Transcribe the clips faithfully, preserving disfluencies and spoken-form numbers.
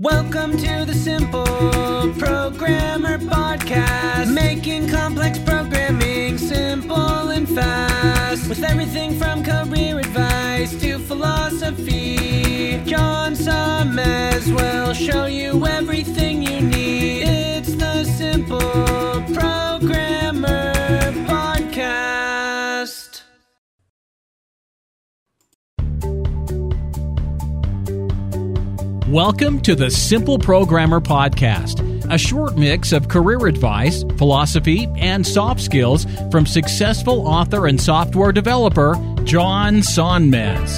Welcome to the Simple Programmer Podcast, making complex programming simple and fast, with everything from career advice to philosophy. John Summers will show you everything you need. It's the Simple Programmer Podcast. Welcome to the Simple Programmer Podcast, a short mix of career advice, philosophy, and soft skills from successful author and software developer John Sonmez.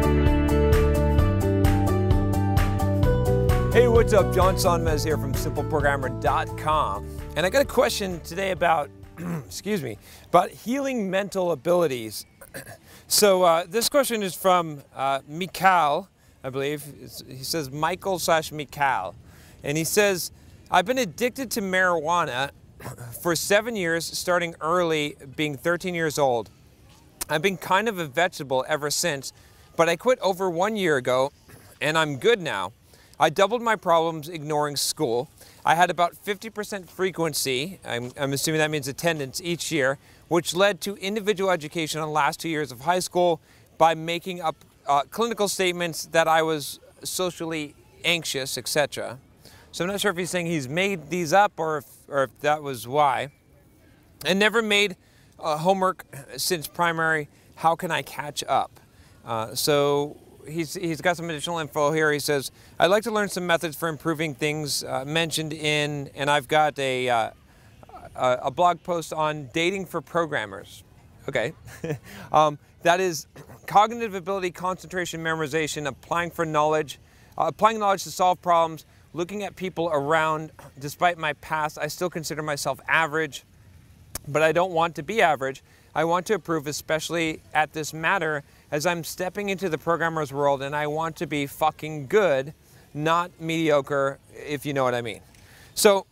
Hey, what's up? John Sonmez here from simple programmer dot com. And I got a question today about, excuse me, about healing mental abilities. So uh, this question is from uh, Mikhail. I believe. It's, he says Michael slash Mikhail. And he says, I've been addicted to marijuana for seven years, starting early, being thirteen years old. I've been kind of a vegetable ever since, but I quit over one year ago, and I'm good now. I doubled my problems ignoring school. I had about fifty percent frequency, I'm, I'm assuming that means attendance, each year, which led to individual education on the last two years of high school by making up Uh, clinical statements that I was socially anxious, et cetera. So I'm not sure if he's saying he's made these up or if, or if that was why. And never made uh, homework since primary. How can I catch up? Uh, so he's he's got some additional info here. He says, I'd like to learn some methods for improving things uh, mentioned in, and I've got a, uh, a, a blog post on dating for programmers. Okay. um, that is cognitive ability, concentration, memorization, applying for knowledge, uh, applying knowledge to solve problems, looking at people around. Despite my past, I still consider myself average, but I don't want to be average. I want to improve, especially at this matter, as I'm stepping into the programmer's world, and I want to be fucking good, not mediocre, if you know what I mean. So,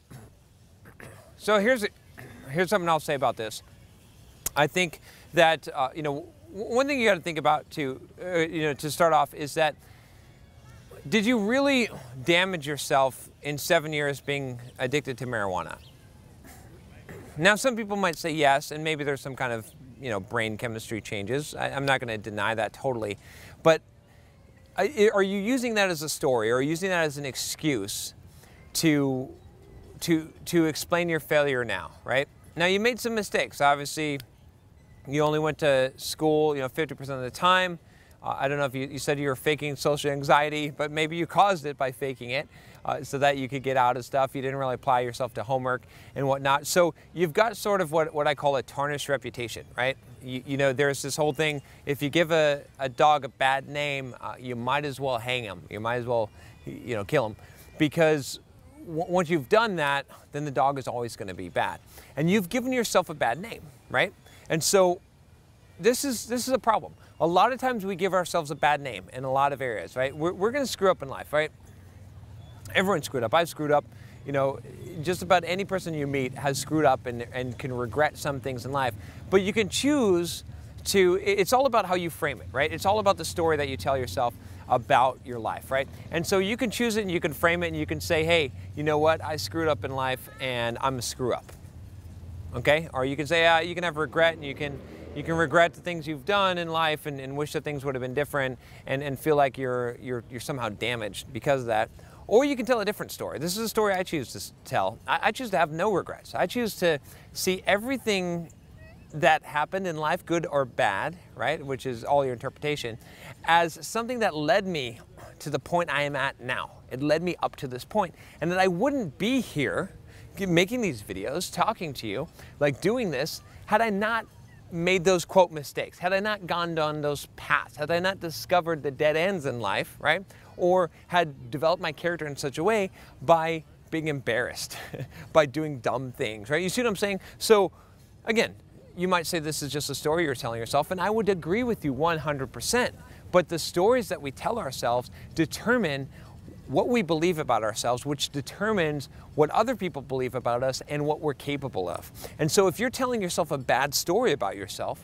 so here's, here's something I'll say about this. I think that, uh, you know, one thing you got to think about to, uh, you know, to start off is that, did you really damage yourself in seven years being addicted to marijuana? Now, some people might say yes, and maybe there's some kind of, you know, brain chemistry changes. I, I'm not going to deny that totally. But are you using that as a story, or using that as an excuse to, to, to explain your failure now, right? Now, you made some mistakes, obviously. You only went to school, you know, fifty percent of the time. Uh, I don't know if you, you said you were faking social anxiety, but maybe you caused it by faking it uh, so that you could get out of stuff. You didn't really apply yourself to homework and whatnot. So you've got sort of what, what I call a tarnished reputation, right? You, you know, there's this whole thing, if you give a, a dog a bad name, uh, you might as well hang him. You might as well, you know, kill him. Because w- once you've done that, then the dog is always going to be bad. And you've given yourself a bad name, right? And so this is this is a problem. A lot of times we give ourselves a bad name in a lot of areas, right? We're, we're going to screw up in life, right? Everyone's screwed up. I've screwed up. You know, just about any person you meet has screwed up and, and can regret some things in life. But you can choose to, it's all about how you frame it, right? It's all about the story that you tell yourself about your life, right? And so you can choose it and you can frame it and you can say, hey, you know what? I screwed up in life and I'm a screw up. Okay? Or you can say, uh, you can have regret, and you can you can regret the things you've done in life and, and wish that things would have been different, and, and feel like you're you're you're somehow damaged because of that. Or you can tell a different story. This is a story I choose to tell. I, I choose to have no regrets. I choose to see everything that happened in life, good or bad, right, which is all your interpretation, as something that led me to the point I am at now. It led me up to this point, and that I wouldn't be here making these videos, talking to you, like doing this, had I not made those quote mistakes, had I not gone down those paths, had I not discovered the dead ends in life, right? Or had developed my character in such a way by being embarrassed, by doing dumb things, right? You see what I'm saying? So again, you might say this is just a story you're telling yourself, and I would agree with you one hundred percent. But the stories that we tell ourselves determine what we believe about ourselves, which determines what other people believe about us and what we're capable of. And so if you're telling yourself a bad story about yourself,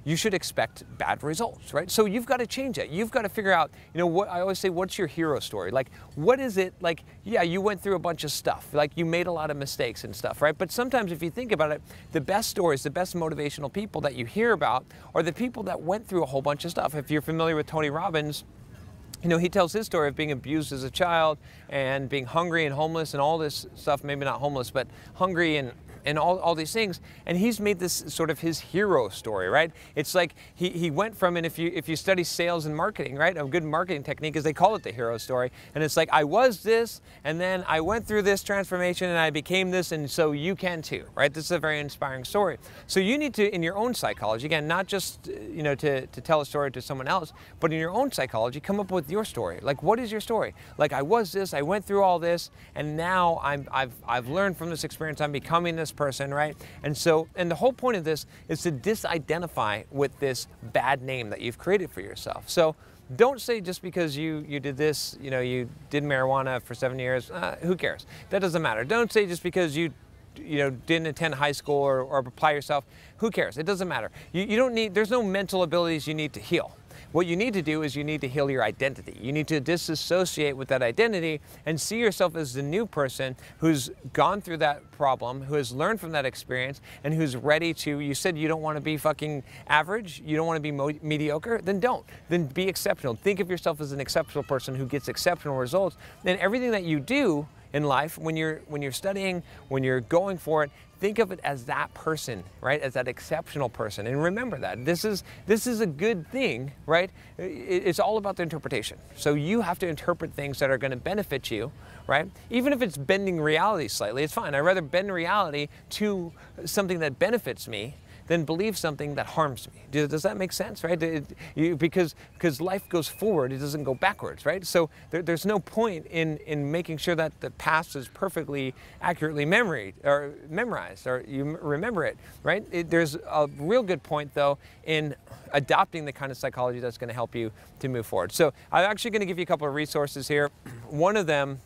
you should expect bad results, right? So you've got to change it. You've got to figure out, you know, what I always say, what's your hero story? Like, what is it like? Yeah, you went through a bunch of stuff, like you made a lot of mistakes and stuff, right? But sometimes if you think about it, the best stories, the best motivational people that you hear about are the people that went through a whole bunch of stuff. If you're familiar with Tony Robbins, you know, he tells his story of being abused as a child and being hungry and homeless and all this stuff, maybe not homeless, but hungry and and all, all these things, and he's made this sort of his hero story, right? It's like he, he went from, and if you if you study sales and marketing, right, a good marketing technique is they call it the hero story, and it's like, I was this, and then I went through this transformation, and I became this, and so you can too, right? This is a very inspiring story. So you need to, in your own psychology, again, not just, you know, to, to tell a story to someone else, but in your own psychology, come up with your story. Like, what is your story? Like, I was this, I went through all this, and now I'm, I've, I've learned from this experience, I'm becoming this person, right? And so, and the whole point of this is to disidentify with this bad name that you've created for yourself. So don't say just because you, you did this, you know, you did marijuana for seven years, uh, who cares? That doesn't matter. Don't say just because you you know, didn't attend high school or, or apply yourself, who cares? It doesn't matter. You, you don't need, there's no mental abilities you need to heal. What you need to do is you need to heal your identity. You need to disassociate with that identity and see yourself as the new person who's gone through that problem, who has learned from that experience, and who's ready to, you said you don't want to be fucking average, you don't want to be mo- mediocre, then don't. Then be exceptional. Think of yourself as an exceptional person who gets exceptional results. Then everything that you do in life, when you're when you're studying, when you're going for it, think of it as that person, right? As that exceptional person. And remember that. This is this is a good thing, right? It's all about the interpretation. So you have to interpret things that are going to benefit you, right? Even if it's bending reality slightly, it's fine. I'd rather bend reality to something that benefits me than believe something that harms me. Does that make sense, right? It, you, because because life goes forward, it doesn't go backwards, right? So there, there's no point in in making sure that the past is perfectly accurately memory or memorized, or you remember it, right? It, there's a real good point though in adopting the kind of psychology that's going to help you to move forward. So I'm actually going to give you a couple of resources here. One of them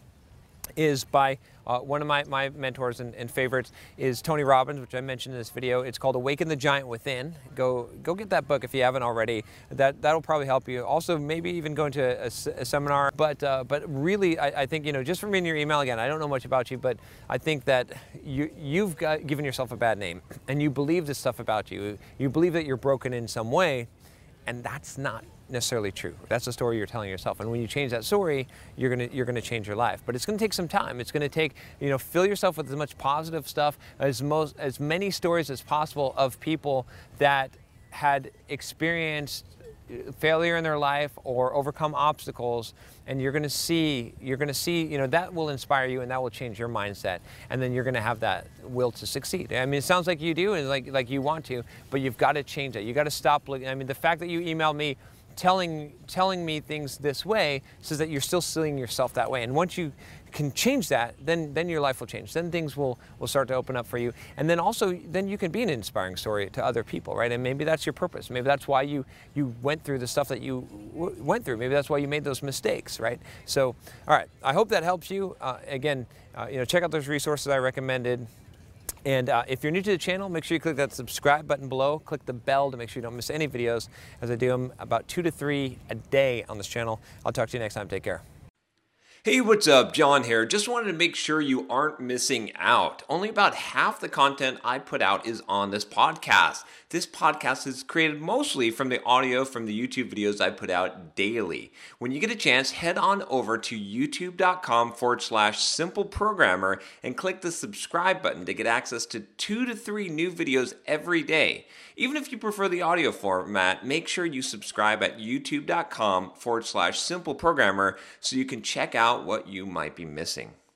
is by uh, one of my, my mentors and, and favorites is Tony Robbins, which I mentioned in this video. It's called Awaken the Giant Within. Go go get that book if you haven't already. That, that'll probably help you. Also, maybe even go into a, a seminar. But uh, but really, I, I think, you know, just from reading your email, again, I don't know much about you, but I think that you, you've got, given yourself a bad name, and you believe this stuff about you. You believe that you're broken in some way, and that's not necessarily true. That's the story you're telling yourself. And when you change that story, you're gonna you're gonna change your life. But it's gonna take some time. It's gonna take, you know, fill yourself with as much positive stuff, as most as many stories as possible of people that had experienced failure in their life or overcome obstacles, and you're gonna see, you're gonna see, you know, that will inspire you and that will change your mindset, and then you're gonna have that will to succeed. I mean, it sounds like you do and like like you want to, but you've got to change it. You got to stop looking. I mean, the fact that you emailed me telling telling me things this way says that you're still seeing yourself that way. And once you can change that, then then your life will change. Then things will will start to open up for you. And then also, then you can be an inspiring story to other people, right? And maybe that's your purpose. Maybe that's why you you went through the stuff that you w- went through. Maybe that's why you made those mistakes, right? So, all right, I hope that helps you. Uh, again, uh, you know, check out those resources I recommended. And uh, if you're new to the channel, make sure you click that subscribe button below. Click the bell to make sure you don't miss any videos, as I do them about two to three a day on this channel. I'll talk to you next time. Take care. Hey, what's up? John here. Just wanted to make sure you aren't missing out. Only about half the content I put out is on this podcast. This podcast is created mostly from the audio from the YouTube videos I put out daily. When you get a chance, head on over to youtube.com forward slash simple programmer and click the subscribe button to get access to two to three new videos every day. Even if you prefer the audio format, make sure you subscribe at youtube.com forward slash simple programmer so you can check out what you might be missing.